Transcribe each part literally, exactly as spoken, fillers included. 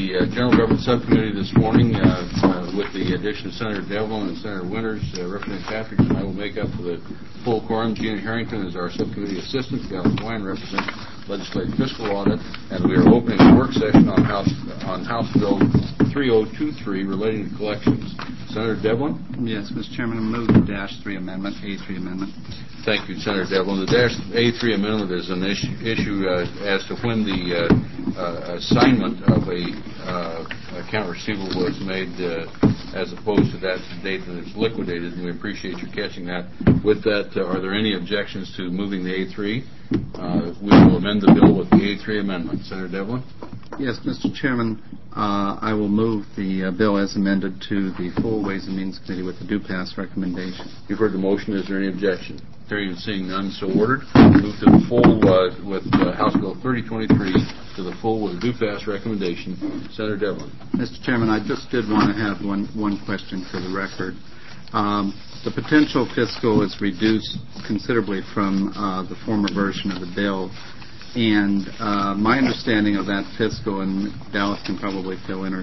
the uh, General Government Subcommittee this morning uh, uh, with the addition of Senator Devlin and Senator Winters, uh, Representative Patrick, and I will make up for the full quorum. Gina Harrington is our subcommittee assistant. Galen Wine represents legislative fiscal audit, and we are opening a work session on House on House Bill three oh two three relating to collections. Senator Devlin? Yes, Mister Chairman, I move the Dash three Amendment, A three Amendment. Thank you, Senator Devlin. The Dash A three Amendment is an issue, issue uh, as to when the uh, uh, assignment of a uh, account receivable was made uh, as opposed to that date that it's liquidated, and we appreciate you catching that. With that, uh, are there any objections to moving the A three? Uh, we will amend the bill with the A three Amendment. Senator Devlin? Yes, Mister Chairman, uh, I will move the uh, bill as amended to the full Ways and Means Committee with the do pass recommendation. You've heard the motion. Is there any objection? Hearing and seeing none, so ordered. Move to the full uh, with uh, House Bill thirty twenty-three to the full with a do pass recommendation. Senator Devlin. Mister Chairman, I just did want to have one, one question for the record. Um, the potential fiscal is reduced considerably from uh, the former version of the bill. And uh, my understanding of that fiscal, and Dallas can probably fill in,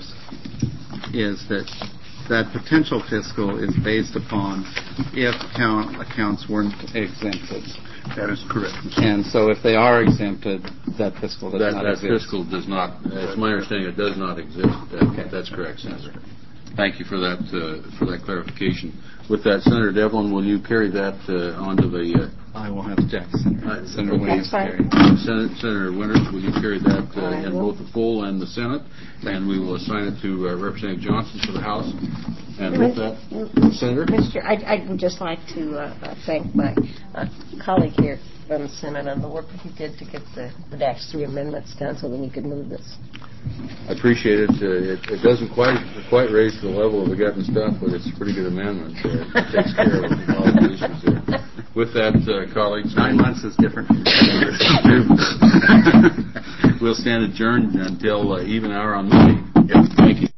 is that that potential fiscal is based upon if account, accounts weren't exempted. That is correct. And so if they are exempted, that fiscal does that, not that exist. That fiscal does not, it's my understanding it does not exist. That, okay. That's correct, Senator. Thank you for that uh, for that clarification. With that, Senator Devlin, will you carry that uh, onto the... Uh, I will have to check, Senator. Uh, Senator Winters carry. Sen- Senator Winters, will you carry that uh, in both the full and the Senate? And we will assign it to uh, Representative Johnson for the House. And with that, Senator? Mister I, I would just like to uh, thank my uh, colleague here from the Senate on the work that he did to get the, the Dash three amendments done so that we could move this. I appreciate it. Uh, it. It doesn't quite quite raise to the level of the gut and stuff, but it's a pretty good amendment. Uh, it takes care of a lot of the issues there. With that, uh, colleagues, nine months is different from we'll stand adjourned until uh, even hour on Monday. Yep. Thank you.